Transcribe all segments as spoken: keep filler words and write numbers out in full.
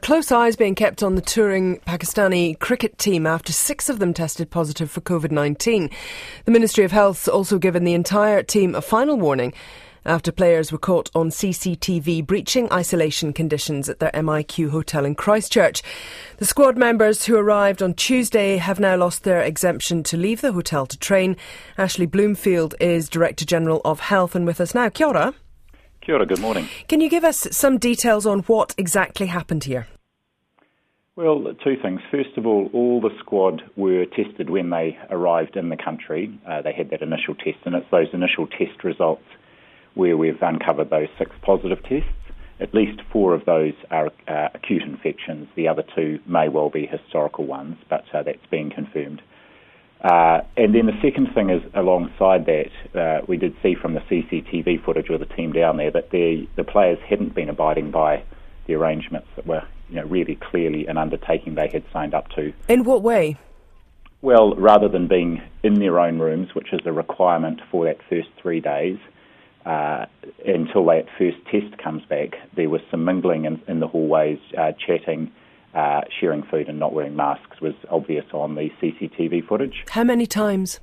Close eyes being kept on the touring Pakistani cricket team after six of them tested positive for covid nineteen. The Ministry of Health's also given the entire team a final warning after players were caught on C C T V breaching isolation conditions at their M I Q hotel in Christchurch. The squad members who arrived on Tuesday have now lost their exemption to leave the hotel to train. Ashley Bloomfield is Director General of Health and with us now. Kia ora. Kia ora, good morning. Can you give us some details on what exactly happened here? Well, two things. First of all, all the squad were tested when they arrived in the country. Uh, they had that initial test, and it's those initial test results where we've uncovered those six positive tests. At least four of those are uh, acute infections. The other two may well be historical ones, but uh, that's being confirmed. Uh, and then the second thing is, alongside that, uh, we did see from the C C T V footage with the team down there that the the players hadn't been abiding by the arrangements that were, you know, really clearly an undertaking they had signed up to. In what way? Well, rather than being in their own rooms, which is a requirement for that first three days, uh, until that first test comes back, there was some mingling in, in the hallways, uh, chatting, Uh, sharing food and not wearing masks was obvious on the C C T V footage. How many times?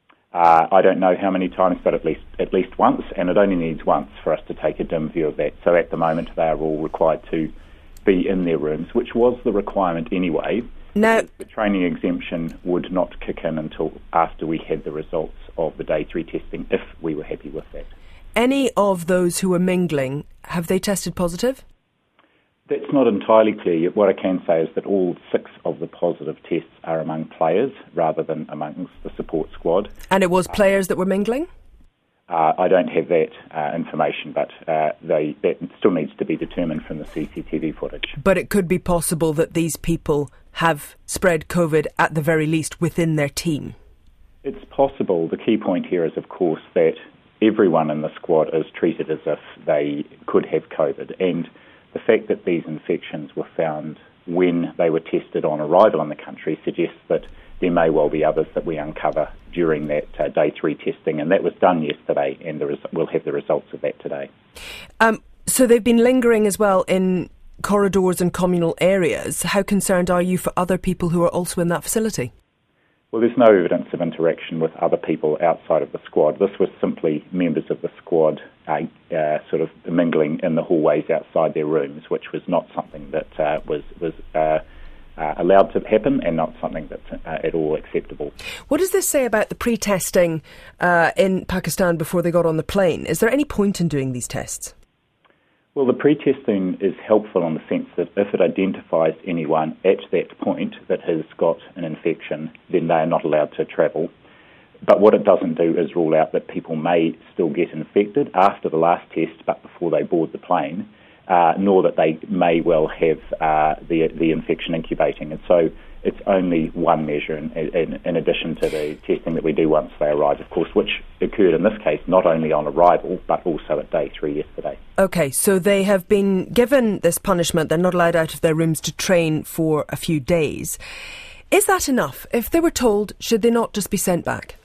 Uh, I don't know how many times, but at least at least once, and it only needs once for us to take a dim view of that. So at the moment they are all required to be in their rooms, which was the requirement anyway. Now, the training exemption would not kick in until after we had the results of the day three testing, if we were happy with that. Any of those who were mingling, have they tested positive? That's not entirely clear yet. What I can say is that all six of the positive tests are among players rather than amongst the support squad. And it was players that were mingling? Uh, I don't have that uh, information, but uh, they, that still needs to be determined from the C C T V footage. But it could be possible that these people have spread COVID at the very least within their team? It's possible. The key point here is, of course, that everyone in the squad is treated as if they could have COVID, and the fact that these infections were found when they were tested on arrival in the country suggests that there may well be others that we uncover during that uh, day three testing, and that was done yesterday, and the res- we'll have the results of that today. Um, so they've been lingering as well in corridors and communal areas. How concerned are you for other people who are also in that facility? Well, there's no evidence of interaction with other people outside of the squad. This was simply members of the squad uh, uh, sort of mingling in the hallways outside their rooms, which was not something that uh, was, was uh, uh, allowed to happen and not something that's uh, at all acceptable. What does this say about the pre-testing uh, in Pakistan before they got on the plane? Is there any point in doing these tests? Well, the pre-testing is helpful in the sense that if it identifies anyone at that point that has got an infection, then they are not allowed to travel. But what it doesn't do is rule out that people may still get infected after the last test, but before they board the plane, uh, nor that they may well have uh, the the infection incubating. And so it's only one measure in, in, in addition to the testing that we do once they arrive, of course, which occurred in this case not only on arrival but also at day three yesterday. OK, so they have been given this punishment. They're not allowed out of their rooms to train for a few days. Is that enough? If they were told, should they not just be sent back?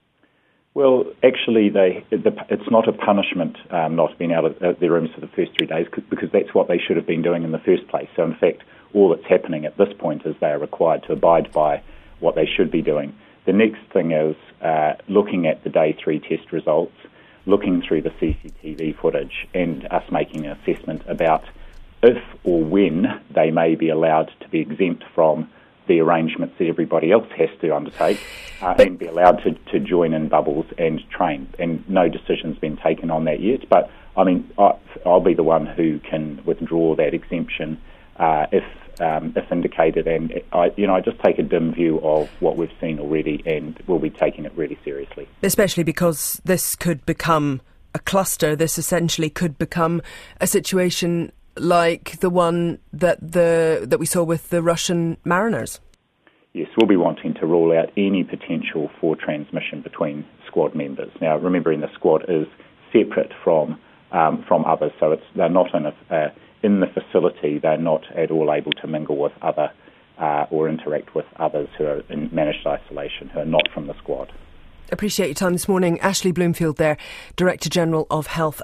Well, actually, they, it's not a punishment um, not being out of their rooms for the first three days because that's what they should have been doing in the first place. So, in fact, all that's happening at this point is they are required to abide by what they should be doing. The next thing is uh, looking at the day three test results, looking through the C C T V footage and us making an assessment about if or when they may be allowed to be exempt from the arrangements that everybody else has to undertake uh, and be allowed to, to join in bubbles and train. And no decision's been taken on that yet. But, I mean, I, I'll be the one who can withdraw that exemption uh, if um, if indicated. And, I, you know, I just take a dim view of what we've seen already and we'll be taking it really seriously. Especially because this could become a cluster. This essentially could become a situation like the one that the that we saw with the Russian mariners. Yes, we'll be wanting to rule out any potential for transmission between squad members. Now, remembering the squad is separate from um, from others, so it's they're not in a, uh, in the facility. They're not at all able to mingle with other uh, or interact with others who are in managed isolation, who are not from the squad. Appreciate your time this morning. Ashley Bloomfield there, Director General of Health